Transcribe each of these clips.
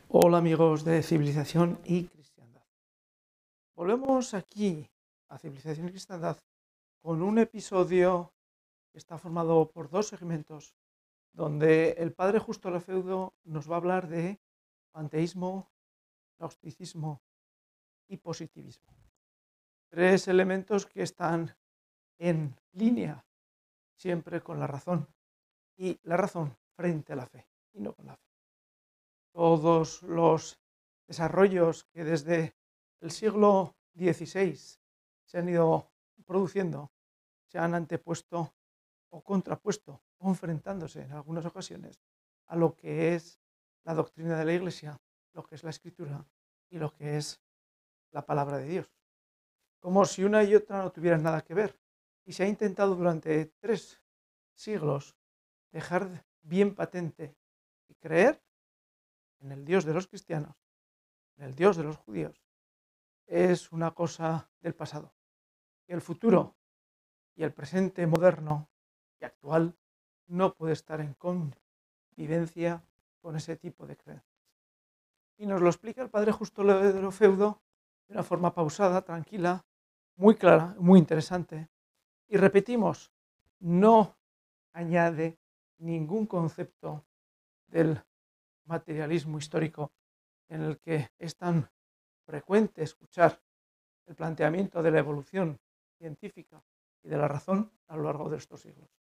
Hola amigos de Civilización y Cristiandad. Volvemos aquí a Civilización y Cristiandad con un episodio que está formado por dos segmentos donde el padre Justo Lefeudo nos va a hablar de panteísmo, gnosticismo y positivismo. Tres elementos que están en línea siempre con la razón y la razón frente a la fe y no con la fe. Todos los desarrollos que desde el siglo XVI se han ido produciendo se han antepuesto o contrapuesto o enfrentándose en algunas ocasiones a lo que es la doctrina de la Iglesia, lo que es la Escritura y lo que es la palabra de Dios. Como si una y otra no tuvieran nada que ver. Y se ha intentado durante 3 siglos dejar bien patente y creer en el Dios de los cristianos, en el Dios de los judíos, es una cosa del pasado. Y el futuro y el presente moderno y actual no puede estar en convivencia con ese tipo de creencias. Y nos lo explica el padre Justo Lefeudo de una forma pausada, tranquila, muy clara, muy interesante. Y repetimos, no añade ningún concepto del materialismo histórico en el que es tan frecuente escuchar el planteamiento de la evolución científica y de la razón a lo largo de estos siglos.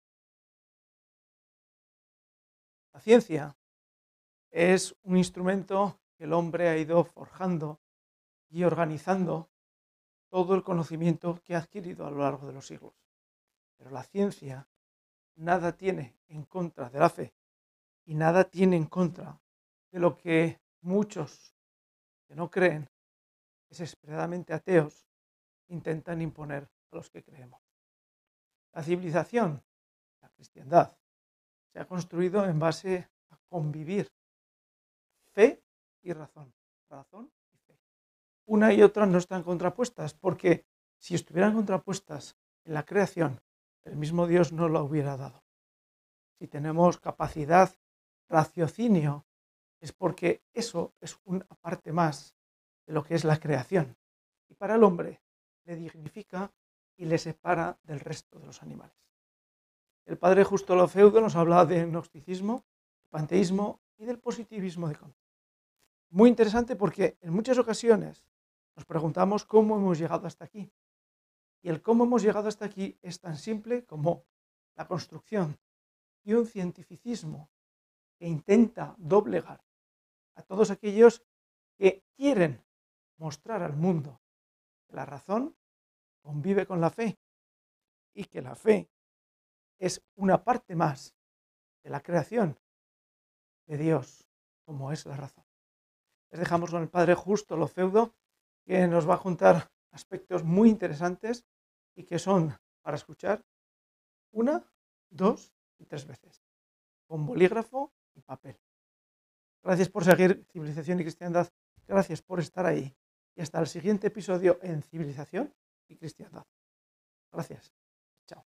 La ciencia es un instrumento que el hombre ha ido forjando y organizando todo el conocimiento que ha adquirido a lo largo de los siglos. Pero la ciencia nada tiene en contra de la fe y nada tiene en contra de lo que muchos que no creen, desesperadamente ateos, intentan imponer a los que creemos. La civilización, la cristiandad, se ha construido en base a convivir fe y razón, razón y fe. Una y otra no están contrapuestas, porque si estuvieran contrapuestas en la creación, el mismo Dios no la hubiera dado. Si tenemos capacidad, raciocinio, es porque eso es una parte más de lo que es la creación. Y para el hombre le dignifica y le separa del resto de los animales. El padre Justo Lefeudo nos habla de gnosticismo, panteísmo y del positivismo de Kant. Muy interesante porque en muchas ocasiones nos preguntamos cómo hemos llegado hasta aquí. Y el cómo hemos llegado hasta aquí es tan simple como la construcción y un cientificismo que intenta doblegar a todos aquellos que quieren mostrar al mundo que la razón convive con la fe y que la fe es una parte más de la creación de Dios, como es la razón. Les dejamos con el padre Justo Lefeudo, que nos va a juntar aspectos muy interesantes y que son para escuchar 1, 2 y 3 veces, con bolígrafo y papel. Gracias por seguir Civilización y Cristiandad, gracias por estar ahí y hasta el siguiente episodio en Civilización y Cristiandad. Gracias. Chao.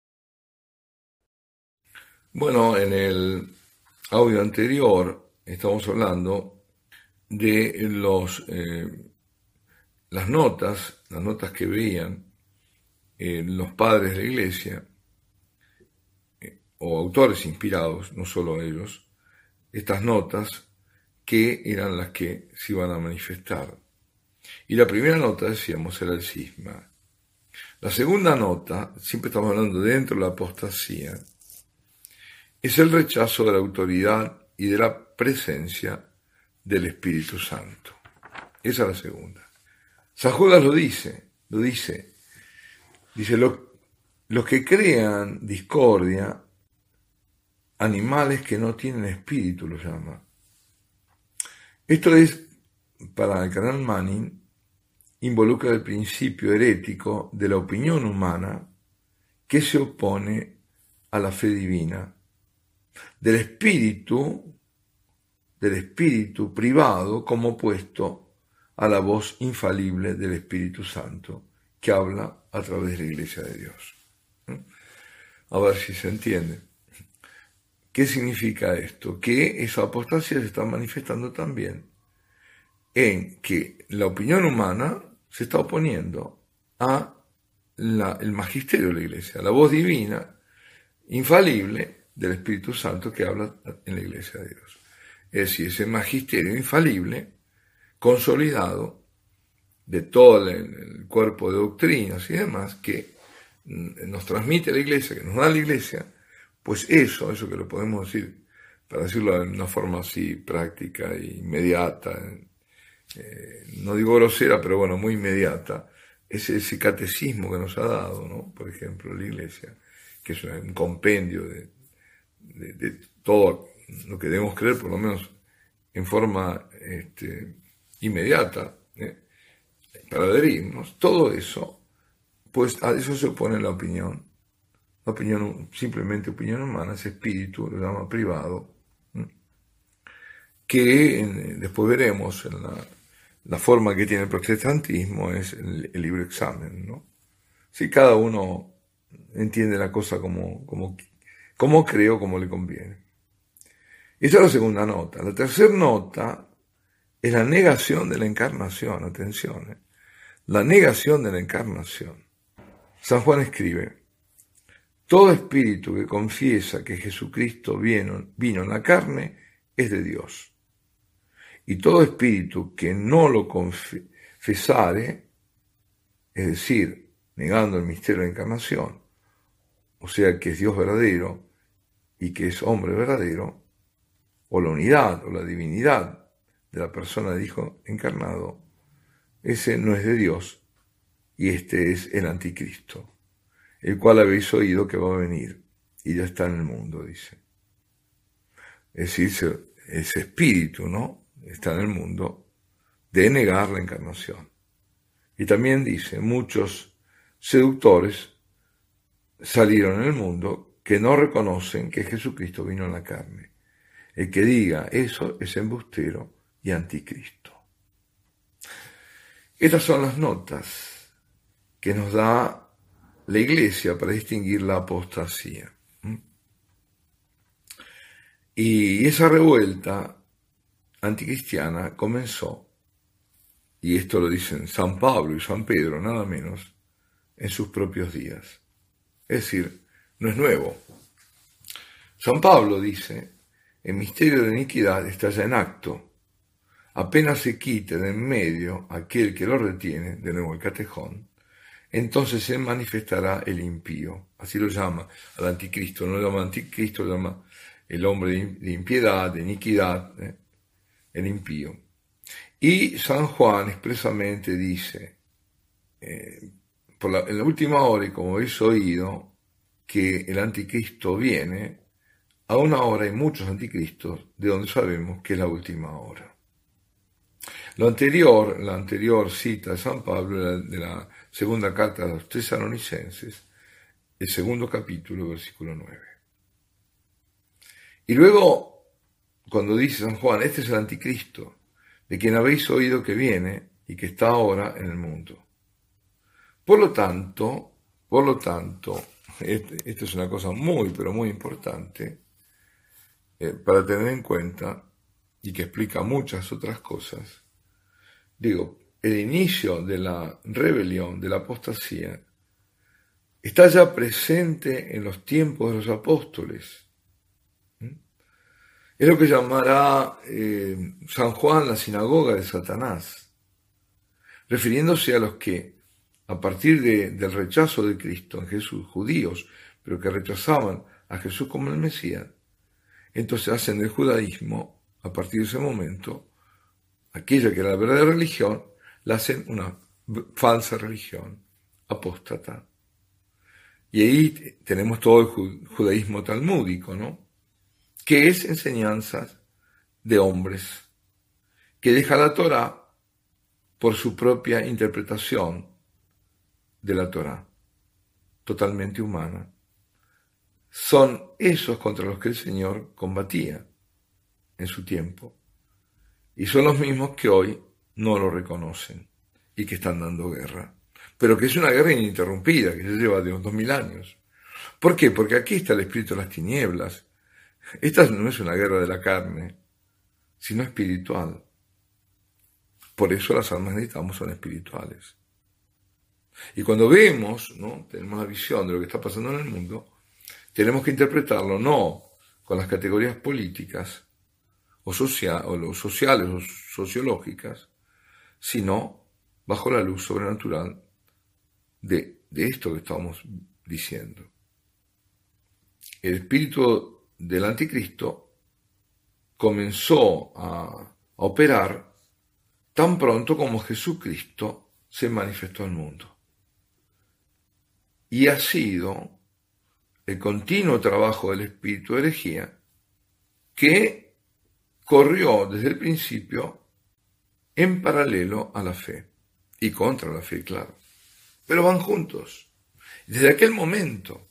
Bueno, en el audio anterior estamos hablando de las notas que veían los padres de la Iglesia, o autores inspirados, no solo ellos, estas notas que eran las que se iban a manifestar. Y la primera nota, decíamos, era el cisma. La segunda nota, siempre estamos hablando dentro de la apostasía, es el rechazo de la autoridad y de la presencia del Espíritu Santo. Esa es la segunda. San Judas lo dice, los que crean discordia, animales que no tienen espíritu, lo llama. Esto es, para el canal Manning, involucra el principio herético de la opinión humana que se opone a la fe divina, del espíritu privado como opuesto a la voz infalible del Espíritu Santo que habla a través de la Iglesia de Dios. A ver si se entiende. ¿Qué significa esto? Que esa apostasía se está manifestando también en que la opinión humana se está oponiendo a el magisterio de la Iglesia, la voz divina, infalible del Espíritu Santo que habla en la Iglesia de Dios. Es decir, ese magisterio infalible, consolidado, de todo el cuerpo de doctrinas y demás que nos transmite la Iglesia, que nos da la Iglesia, pues eso que lo podemos decir, para decirlo de una forma así práctica e inmediata, no digo grosera, pero bueno, muy inmediata, es ese catecismo que nos ha dado, ¿no? Por ejemplo, la Iglesia, que es un compendio de todo lo que debemos creer, por lo menos en forma inmediata, para adherirnos. Todo eso, pues a eso se opone la opinión, simplemente opinión humana, ese espíritu, lo llama privado, que después veremos en la forma que tiene el protestantismo, es el libre examen, ¿no? Si cada uno entiende la cosa como cree o como le conviene. Esa es la segunda nota. La tercera nota es la negación de la encarnación. Atención, la negación de la encarnación. San Juan escribe: todo espíritu que confiesa que Jesucristo vino en la carne es de Dios. Y todo espíritu que no lo confesare, es decir, negando el misterio de la encarnación, o sea que es Dios verdadero y que es hombre verdadero, o la unidad o la divinidad de la persona del Hijo encarnado, ese no es de Dios, y este es el anticristo, el cual habéis oído que va a venir, y ya está en el mundo, dice. Es decir, ese espíritu, ¿no?, está en el mundo, de negar la encarnación. Y también dice, muchos seductores salieron en el mundo que no reconocen que Jesucristo vino en la carne. El que diga eso es embustero y anticristo. Estas son las notas que nos da la Iglesia para distinguir la apostasía. Y esa revuelta anticristiana comenzó, y esto lo dicen San Pablo y San Pedro, nada menos, en sus propios días. Es decir, no es nuevo. San Pablo dice: el misterio de iniquidad está ya en acto. Apenas se quite de en medio aquel que lo retiene, de nuevo el catejón, entonces se manifestará el impío. Así lo llama al anticristo. No lo llama anticristo, lo llama el hombre de impiedad, de iniquidad, el impío. Y San Juan expresamente dice, en la última hora, y como habéis oído, que el anticristo viene, a una hora hay muchos anticristos, de donde sabemos que es la última hora. La anterior cita de San Pablo de la segunda carta a los Tesalonicenses, el segundo capítulo, versículo 9. Y luego, cuando dice San Juan, este es el anticristo, de quien habéis oído que viene y que está ahora en el mundo. Por lo tanto, esta es una cosa muy, pero muy importante para tener en cuenta y que explica muchas otras cosas. Digo, el inicio de la rebelión, de la apostasía, está ya presente en los tiempos de los apóstoles. Es lo que llamará San Juan la sinagoga de Satanás, refiriéndose a los que, a partir del rechazo de Cristo en Jesús, judíos, pero que rechazaban a Jesús como el Mesías, entonces hacen del judaísmo, a partir de ese momento, aquella que era la verdadera religión, la hacen una falsa religión, apóstata. Y ahí tenemos todo el judaísmo talmúdico, ¿no?, que es enseñanzas de hombres, que deja la Torá por su propia interpretación de la Torá, totalmente humana. Son esos contra los que el Señor combatía en su tiempo, y son los mismos que hoy no lo reconocen y que están dando guerra, pero que es una guerra ininterrumpida, que ya lleva de unos 2000 años. ¿Por qué? Porque aquí está el espíritu de las tinieblas. Esta no es una guerra de la carne, sino espiritual. Por eso las armas que necesitamos son espirituales. Y cuando vemos, ¿no?, tenemos la visión de lo que está pasando en el mundo, tenemos que interpretarlo no con las categorías políticas o sociales o sociológicas, sino bajo la luz sobrenatural de esto que estamos diciendo. El espíritu del anticristo comenzó a operar tan pronto como Jesucristo se manifestó al mundo. Y ha sido el continuo trabajo del espíritu de herejía que corrió desde el principio en paralelo a la fe y contra la fe, claro. Pero van juntos. Desde aquel momento,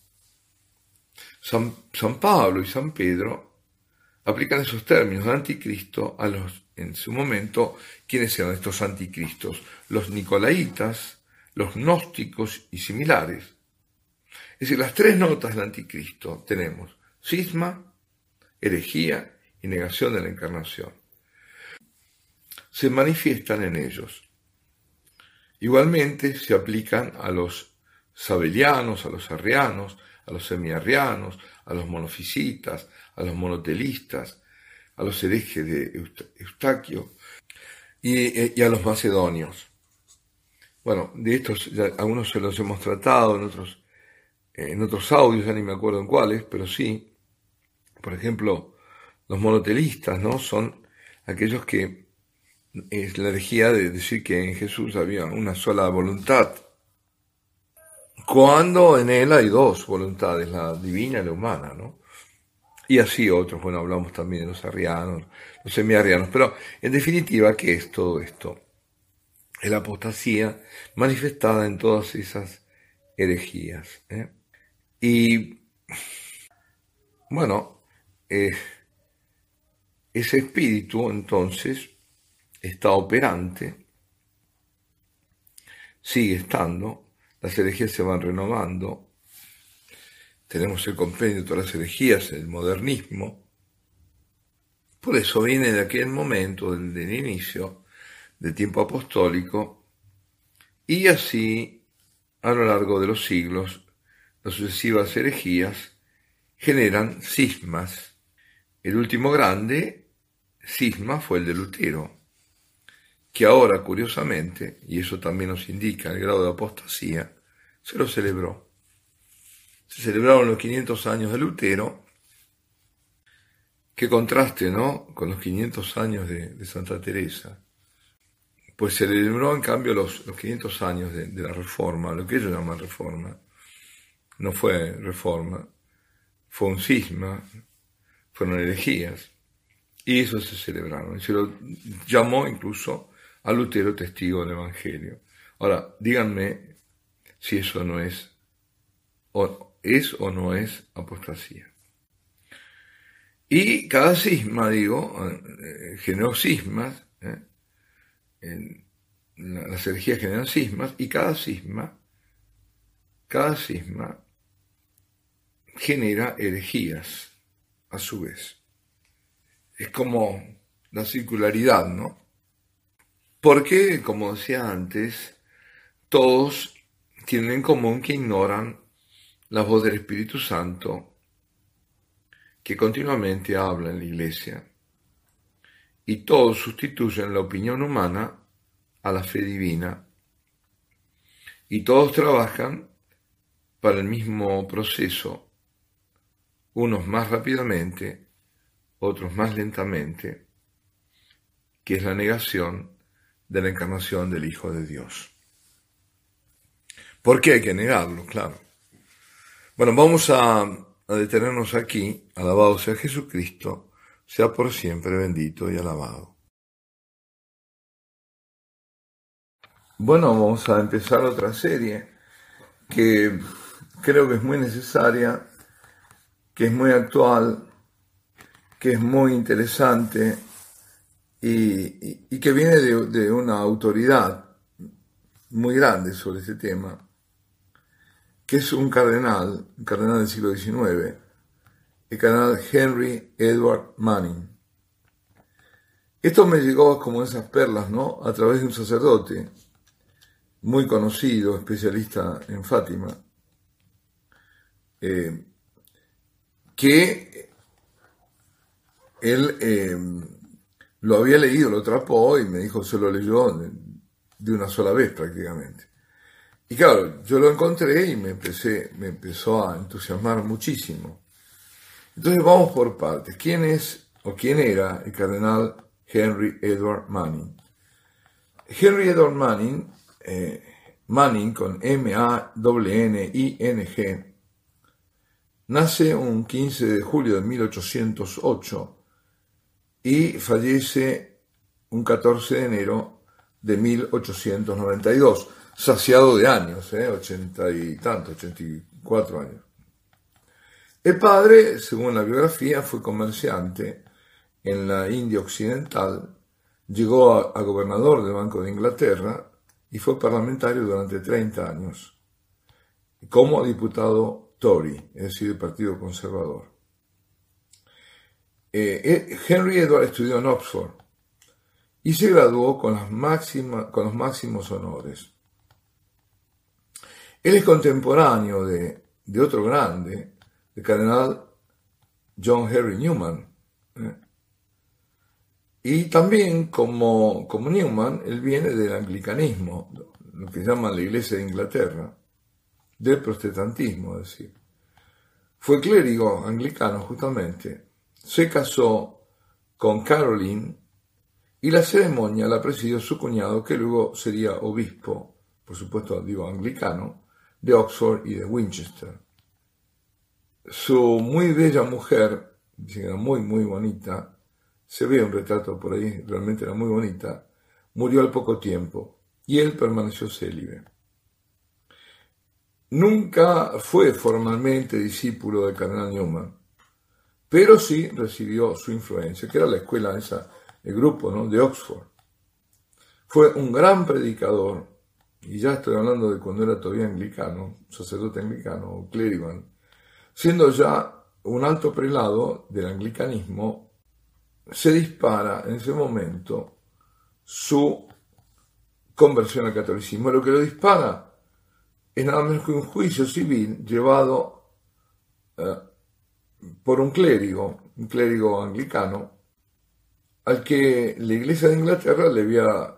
San Pablo y San Pedro aplican esos términos de anticristo a en su momento, ¿quiénes eran estos anticristos? Los nicolaitas, los gnósticos y similares. Es decir, las tres notas del anticristo tenemos cisma, herejía y negación de la encarnación. Se manifiestan en ellos. Igualmente se aplican a los sabelianos, a los arrianos, a los semiarrianos, a los monofisitas, a los monotelistas, a los herejes de Eustaquio y a los macedonios. Bueno, de estos ya, algunos se los hemos tratado en otros audios, ya ni me acuerdo en cuáles, pero sí. Por ejemplo, los monotelistas, ¿no?, son aquellos que es la herejía de decir que en Jesús había una sola voluntad, cuando en él hay dos voluntades, la divina y la humana, ¿no? Y así otros, bueno, hablamos también de los arrianos, los semiarrianos, pero en definitiva, ¿qué es todo esto? Es la apostasía manifestada en todas esas herejías, ¿eh? Y, bueno, ese espíritu, entonces, está operante, sigue estando, las herejías se van renovando, tenemos el compendio de todas las herejías, el modernismo. Por eso viene de aquel momento, del inicio, del tiempo apostólico, y así, a lo largo de los siglos, las sucesivas herejías generan cismas. El último grande cisma fue el de Lutero, que ahora, curiosamente, y eso también nos indica el grado de apostasía, se lo celebró. Se celebraron los 500 años de Lutero. Qué contraste, ¿no?, con los 500 años de Santa Teresa. Pues se celebró, en cambio, los 500 años de la Reforma, lo que ellos llaman Reforma. No fue Reforma, fue un cisma, fueron herejías, y eso se celebraron. Se lo llamó incluso a Lutero testigo del Evangelio. Ahora, díganme si eso no es o no es apostasía. Y cada cisma, generó cismas, las herejías generan cismas, y cada cisma genera herejías a su vez. Es como la circularidad, ¿no? Porque, como decía antes, todos tienen en común que ignoran la voz del Espíritu Santo, que continuamente habla en la Iglesia, y todos sustituyen la opinión humana a la fe divina, y todos trabajan para el mismo proceso, unos más rápidamente, otros más lentamente, que es la negación de la encarnación del Hijo de Dios. ¿Por qué hay que negarlo? Claro. Bueno, vamos a detenernos aquí. Alabado sea Jesucristo, sea por siempre bendito y alabado. Bueno, vamos a empezar otra serie que creo que es muy necesaria, que es muy actual, que es muy interesante y que viene de una autoridad muy grande sobre este tema, que es un cardenal del siglo XIX, el cardenal Henry Edward Manning, Esto me llegó como esas perlas, ¿no? A través de un sacerdote muy conocido, especialista en Fátima, que él lo había leído, lo atrapó y me dijo, se lo leyó de una sola vez prácticamente. Y claro, yo lo encontré y me empezó a entusiasmar muchísimo. Entonces vamos por partes. ¿Quién es o quién era el cardenal Henry Edward Manning? Henry Edward Manning, Manning con M-A-N-N-I-N-G, nace un 15 de julio de 1808 y fallece un 14 de enero de 1892, saciado de años, 80 y tanto, 84 años. El padre, según la biografía, fue comerciante en la India Occidental, llegó a gobernador del Banco de Inglaterra y fue parlamentario durante 30 años, como diputado Tory, es decir, del Partido Conservador. Henry Edward estudió en Oxford y se graduó con los máximos honores. Él es contemporáneo de otro grande, el cardenal John Henry Newman. Y también, como Newman, él viene del anglicanismo, lo que llaman la Iglesia de Inglaterra, del protestantismo, es decir. Fue clérigo anglicano justamente, se casó con Caroline y la ceremonia la presidió su cuñado, que luego sería obispo, por supuesto digo anglicano, de Oxford y de Winchester. Su muy bella mujer, dice que era muy bonita, se ve un retrato por ahí, realmente era muy bonita, murió al poco tiempo y él permaneció célibe. Nunca fue formalmente discípulo del cardenal Newman, pero sí recibió su influencia, que era la escuela esa, el grupo, ¿no?, de Oxford. Fue un gran predicador, y ya estoy hablando de cuando era todavía anglicano, sacerdote anglicano o clérigo, siendo ya un alto prelado del anglicanismo, se dispara en ese momento su conversión al catolicismo. Lo que lo dispara es nada menos que un juicio civil llevado por un clérigo anglicano, al que la Iglesia de Inglaterra le había,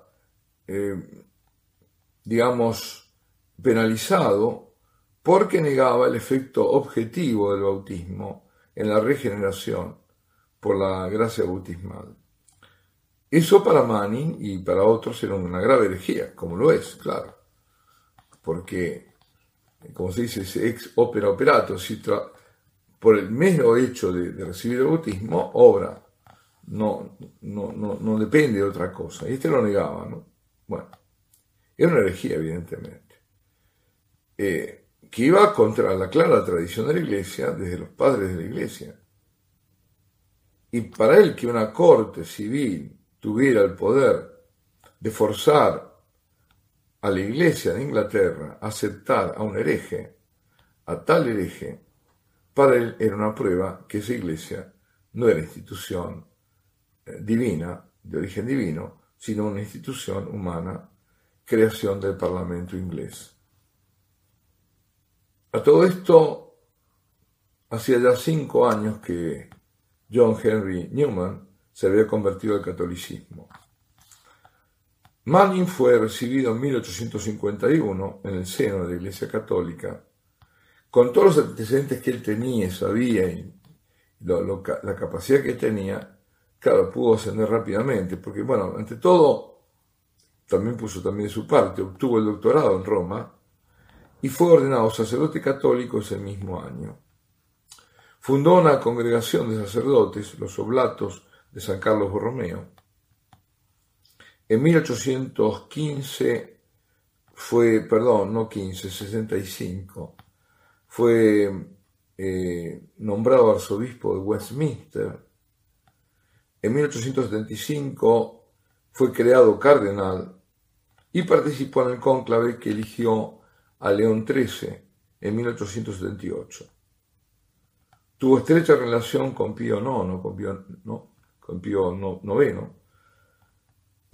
penalizado porque negaba el efecto objetivo del bautismo en la regeneración por la gracia bautismal. Eso para Manning y para otros era una grave herejía, como lo es, claro, porque, como se dice, es ex opera operato, por el mero hecho de recibir el bautismo, obra, no depende de otra cosa. Y este lo negaba, ¿no? Bueno, era una herejía, evidentemente, que iba contra la clara tradición de la Iglesia, desde los padres de la Iglesia. Y para él, que una corte civil tuviera el poder de forzar a la Iglesia de Inglaterra a aceptar a un hereje, a tal hereje, para él era una prueba que esa Iglesia no era institución divina, de origen divino, sino una institución humana, creación del Parlamento inglés. A todo esto, hacía ya 5 años que John Henry Newman se había convertido al catolicismo. Manning fue recibido en 1851 en el seno de la Iglesia Católica, con todos los antecedentes que él tenía, sabía, y la capacidad que tenía. Claro, pudo ascender rápidamente, porque, bueno, ante todo, también puso también de su parte, obtuvo el doctorado en Roma y fue ordenado sacerdote católico ese mismo año. Fundó una congregación de sacerdotes, los Oblatos de San Carlos Borromeo. En 65, fue nombrado arzobispo de Westminster. En 1875 fue creado cardenal y participó en el cónclave que eligió a León XIII en 1878. Tuvo estrecha relación con Pío IX, con Pío IX,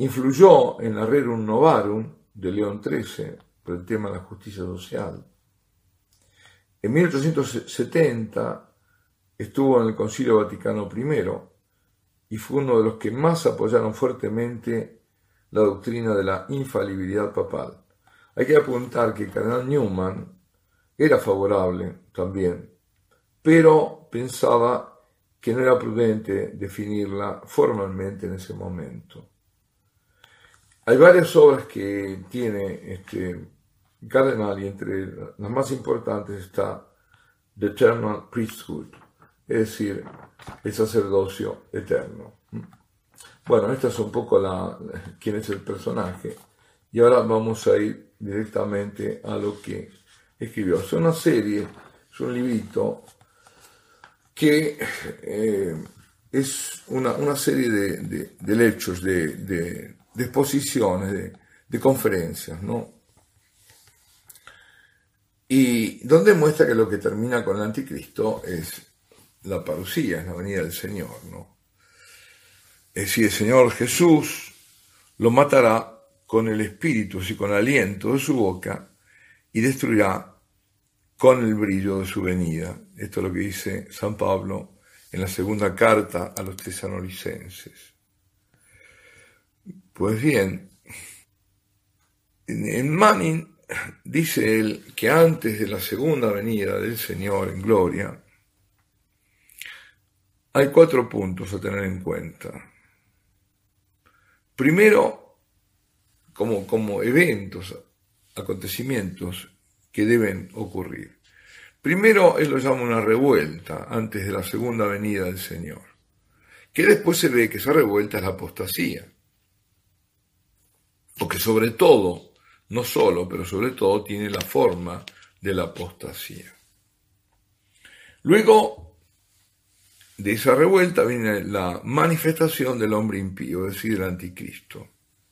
influyó en la Rerum Novarum de León XIII por el tema de la justicia social. En 1870 estuvo en el Concilio Vaticano I y fue uno de los que más apoyaron fuertemente la doctrina de la infalibilidad papal. Hay que apuntar que el cardenal Newman era favorable también, pero pensaba que no era prudente definirla formalmente en ese momento. Hay varias obras que tiene este cardenal y entre las más importantes está The Eternal Priesthood, es decir, el sacerdocio eterno. Bueno, esta es un poco quién es el personaje y ahora vamos a ir directamente a lo que escribió. Es una serie, es un librito que es una serie de lectures, de exposiciones, de conferencias, ¿no? Y donde muestra que lo que termina con el anticristo es la parusía, es la venida del Señor, ¿no? Es decir, el Señor Jesús lo matará con el espíritu y con el aliento de su boca y destruirá con el brillo de su venida. Esto es lo que dice San Pablo en la segunda carta a los tesalonicenses. Pues bien, en Manning dice él que antes de la segunda venida del Señor en gloria, hay 4 puntos a tener en cuenta. Primero, como eventos, acontecimientos que deben ocurrir. Primero, él lo llama una revuelta antes de la segunda venida del Señor, que después se ve que esa revuelta es la apostasía, porque sobre todo, no solo, pero sobre todo tiene la forma de la apostasía. Luego de esa revuelta viene la manifestación del hombre impío, es decir, del anticristo.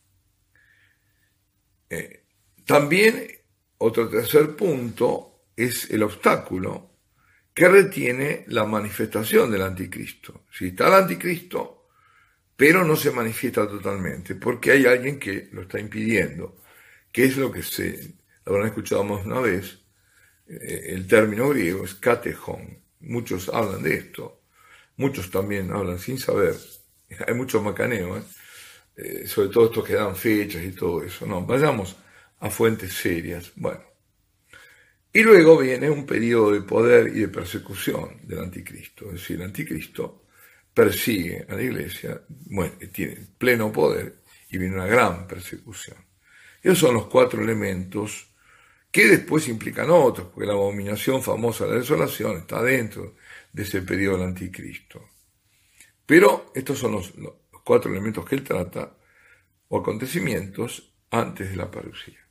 También otro tercer punto es el obstáculo que retiene la manifestación del anticristo. Si está el anticristo, pero no se manifiesta totalmente, porque hay alguien que lo está impidiendo, que es lo que habrán escuchado más una vez, el término griego es katechon. Muchos hablan de esto, muchos también hablan sin saber, hay mucho macaneo, sobre todo estos que dan fechas y todo eso. No, vayamos a fuentes serias. Bueno, y luego viene un periodo de poder y de persecución del anticristo, es decir, el anticristo persigue a la iglesia, tiene pleno poder y viene una gran persecución. Esos son los 4 elementos que después implican otros, porque la abominación famosa de la desolación está dentro de ese periodo del anticristo. Pero estos son los 4 elementos que él trata, o acontecimientos, antes de la parusía.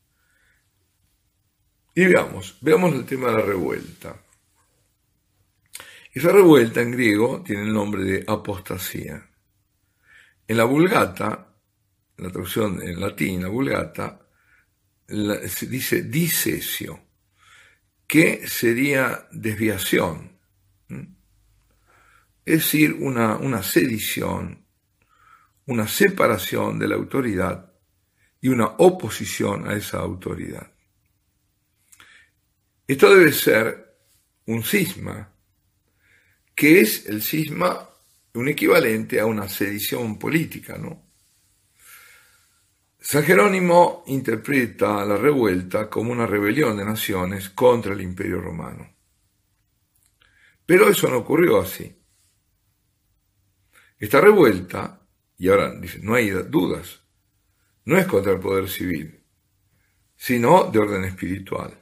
Y veamos el tema de la revuelta. Esa revuelta en griego tiene el nombre de apostasía. En la Vulgata, la traducción en latín, la Vulgata, se dice disesio, que sería desviación, es decir, una sedición, una separación de la autoridad y una oposición a esa autoridad. Esto debe ser un cisma, que es el cisma un equivalente a una sedición política, ¿no? San Jerónimo interpreta la revuelta como una rebelión de naciones contra el Imperio Romano. Pero eso no ocurrió así. Esta revuelta, y ahora dice, no hay dudas, no es contra el poder civil, sino de orden espiritual.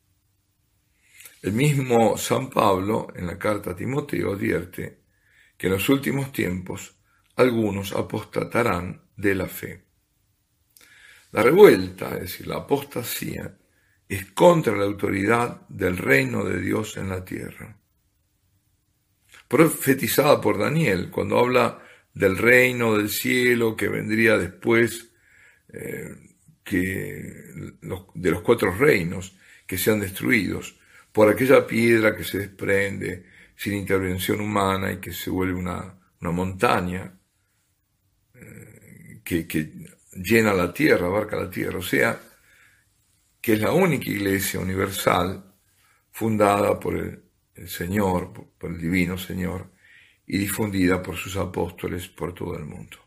El mismo San Pablo, en la carta a Timoteo, advierte que en los últimos tiempos algunos apostatarán de la fe. La revuelta, es decir, la apostasía, es contra la autoridad del reino de Dios en la tierra. Profetizada por Daniel, cuando habla del reino del cielo que vendría después de los 4 reinos que sean destruidos por aquella piedra que se desprende sin intervención humana y que se vuelve una montaña que llena la tierra, abarca la tierra, o sea, que es la única iglesia universal fundada por el Señor, por el Divino Señor, y difundida por sus apóstoles por todo el mundo.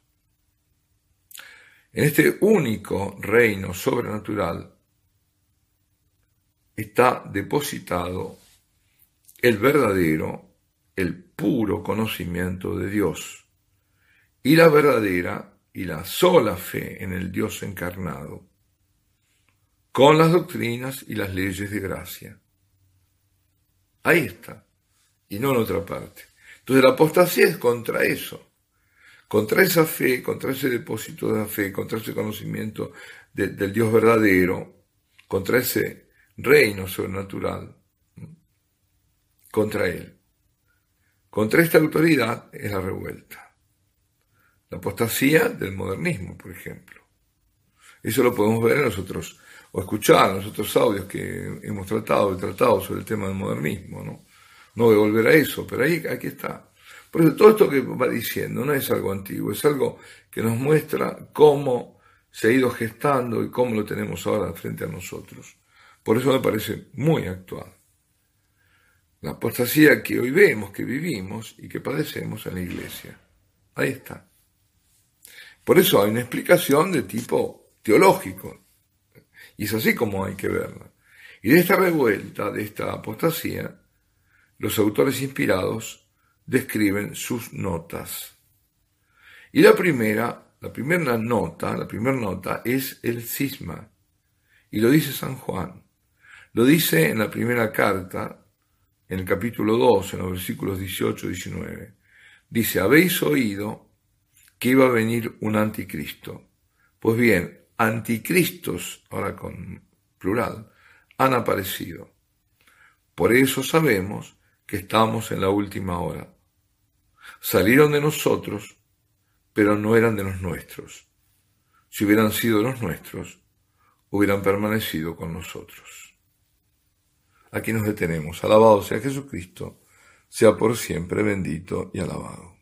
En este único reino sobrenatural está depositado el verdadero, el puro conocimiento de Dios y la verdadera y la sola fe en el Dios encarnado, con las doctrinas y las leyes de gracia. Ahí está, y no en otra parte. Entonces la apostasía es contra eso, contra esa fe, contra ese depósito de la fe, contra ese conocimiento del Dios verdadero, contra ese reino sobrenatural, contra él. Contra esta autoridad es la revuelta. La apostasía del modernismo, por ejemplo. Eso lo podemos ver en nosotros, o escuchar en los otros audios que hemos tratado sobre el tema del modernismo, ¿no? No voy a volver a eso, pero aquí está. Por eso todo esto que va diciendo no es algo antiguo, es algo que nos muestra cómo se ha ido gestando y cómo lo tenemos ahora frente a nosotros. Por eso me parece muy actual. La apostasía que hoy vemos, que vivimos y que padecemos en la iglesia. Ahí está. Por eso hay una explicación de tipo teológico. Y es así como hay que verla. Y de esta revuelta, de esta apostasía, los autores inspirados describen sus notas. Y la primera nota es el cisma. Y lo dice San Juan. Lo dice en la primera carta, en el capítulo 2, en los versículos 18 y 19. Dice, habéis oído que iba a venir un anticristo. Pues bien, anticristos, ahora con plural, han aparecido. Por eso sabemos que estamos en la última hora. Salieron de nosotros, pero no eran de los nuestros. Si hubieran sido los nuestros, hubieran permanecido con nosotros. Aquí nos detenemos. Alabado sea Jesucristo, sea por siempre bendito y alabado.